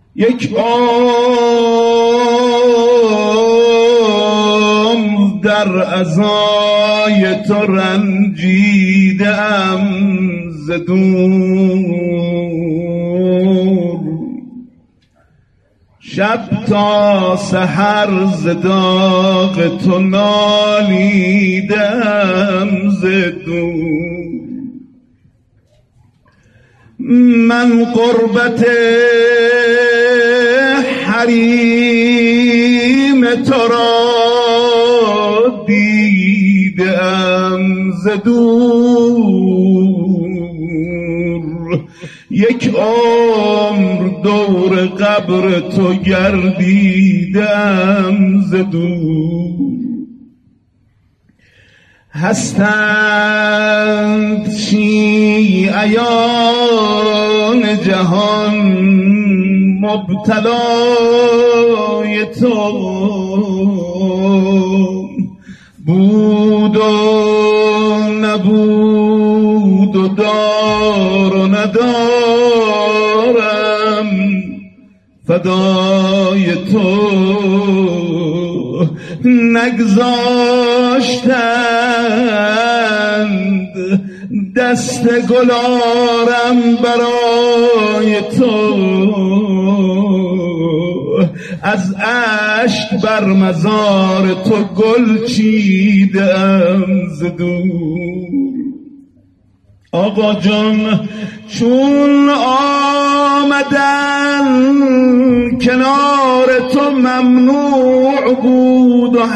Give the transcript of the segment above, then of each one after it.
یک عمر در عزای تو رنجیدم ز دور، شب تا سحر ز داغ تو نالیدم ز دور. من غربت حریم تو را دیدم ز دور، یک عمر دور قبر تو گردیدم ز دور. هستند شیعیان جهان مبتلای تو، بود و نبود و دار و ندارم فدای تو. نگذاشتند دست گلارم برای تو، از اشک بر مزار تو گل چیدم ز دور. آقا جان چون آمدن کنار تو ممنوع بود و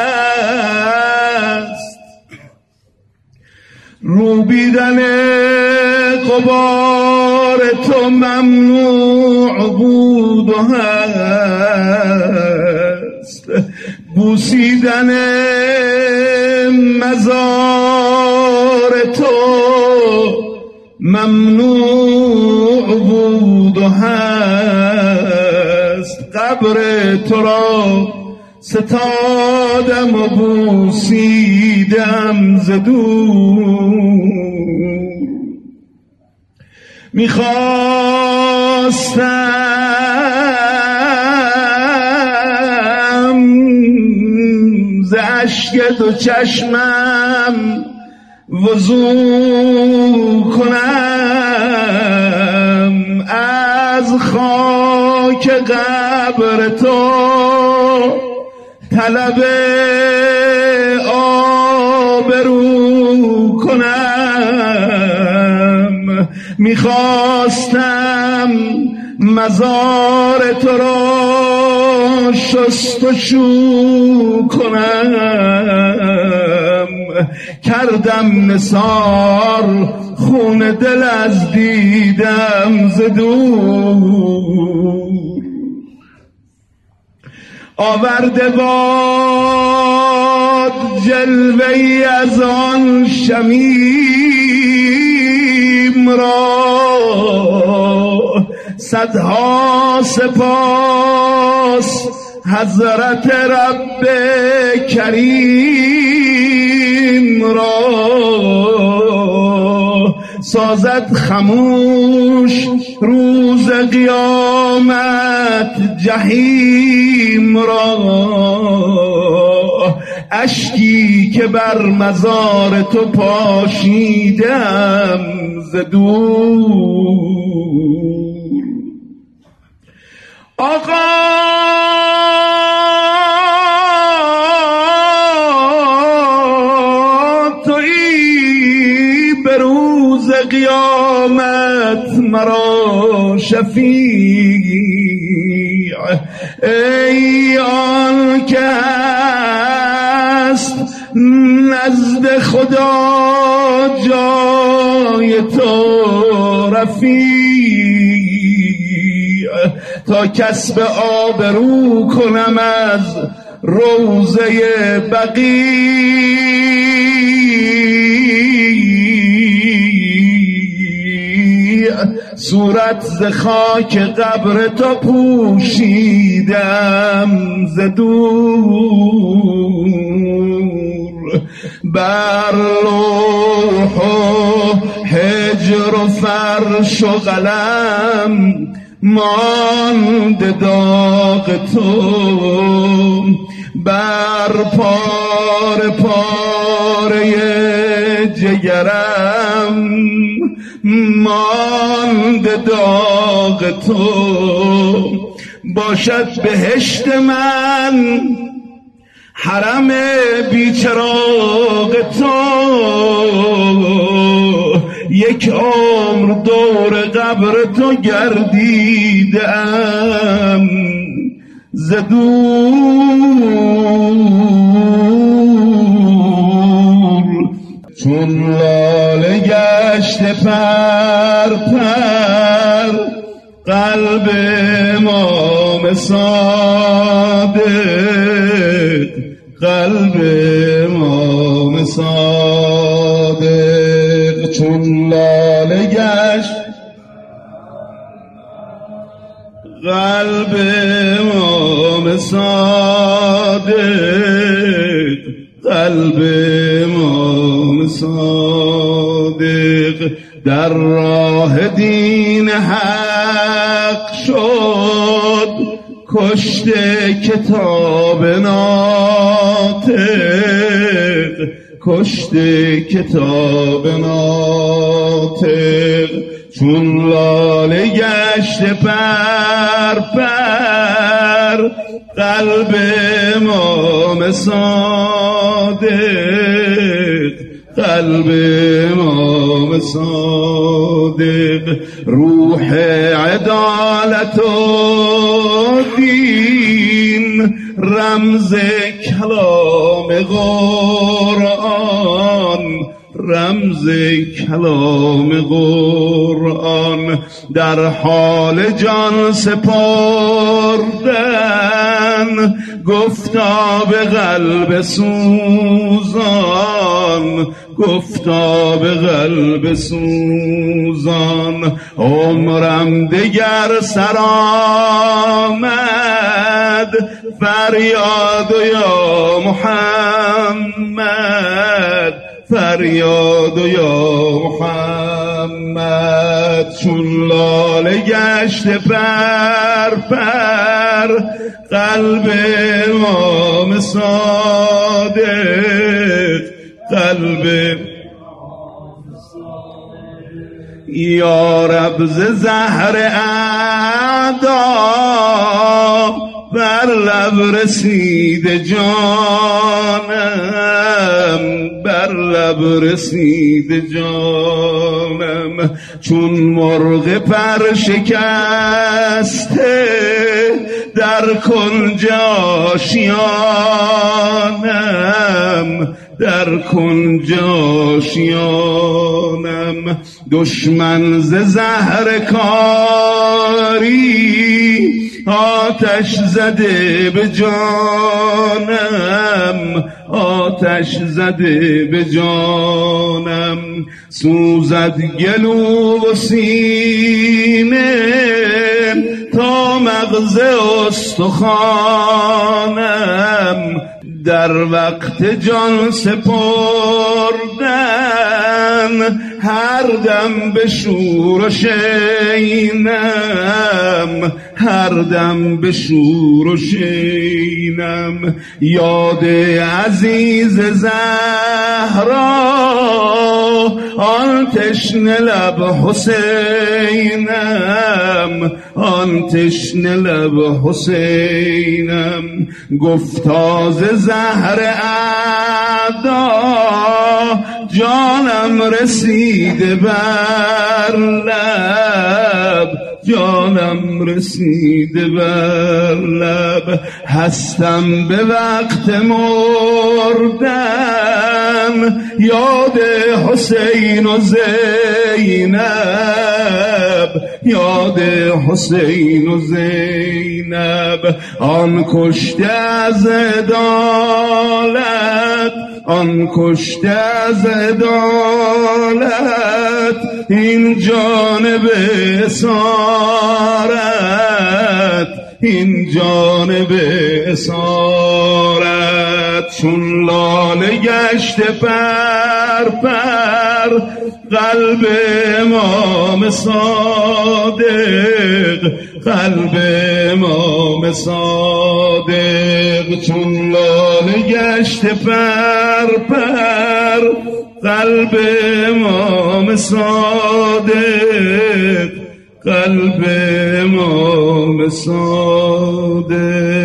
هست، روبیدن غبار تو ممنوع بود و هست، بوسیدن مزار تو ممنوع بود و هست. قبر تو را ستادم و بوسیدم ز دور، میخواستم ز اشک دو چشمم وضو کنم، از خاک قبر تو طلب آبرو کنم. میخواستم مزار تو را شست و شو کنم، کردم نثار خون دل از دیدم ز دور. آورده باد جلوه‌ای از آن شمیم را، صدها سپاس حضرت رب کریم را. سازد خموش روز قیامت جهیم را، اشکی که بر مزار تو پاشیدم ز دور. آقا تویی به روز قیامت مرا شفیع، ای آن که هست نزد خدا جای تو رفیع، تا کسب آبرو کنم از روضه بقیع، صورت ز خاک قبر تو پوشیدم ز دور، بر لوح و حجر و فرش و قلم مانده داغ تو بر پاره پاره جگرم، مانده داغ تو باشد بهشت من، حرم بیچراغ تو یک عمر دور قبر تو گردیدم، ز دور چون لاله گشت پر پر قلب امام صادق، قلب امام صادق چون لاله گشت قلب امام صادق، قلب امام صادق در راه دین حق شد، کشته کتاب ناطق، کشته کتاب ناطق چون لاله گشت پر پر قلب امام صادق، قلب امام صادق روح عدالت و دین، رمز کلام قرآن، رمز کلام قرآن در حال جان سپردن، گفتا به قلب سوزان، گفتا به قلب سوزان عمرم دگر سر آمد، فریاد یا محمد، فریاد یا محمد چون لاله گشت پر پر قلب امام صادق، قلب یا رب ز زهر اعدا بر لب رسید جانم، بر لب رسید جانم چون مرغ پر شکسته در کنج آشیانم، در کنج آشیانم دشمن ز زهر کاری آتش زده به جانم، آتش زده به جانم سوزد گلو و سینه تا مغز استخوانم، در وقت جان سپردن هر دم به شور و شینم، هر دم به شور و شینم یاد عزیز زهرا آن تشنه لب حسینم، آن تشنه لب حسینم گفتا ز زهر اعدا جانم رسیده بر لب، جانم رسیده بر لب هستم به وقت مردن یاد حسین و زینب، یاد حسین و زینب آن کشته از عدالت، آن کشته از عدالت این جانب اسارت، این جانب اسارت چون لاله گشت پر پر قلب امام صادق، قلب امام صادق چون لاله گشت پر پر، قلب امام صادق، قلب امام صادق.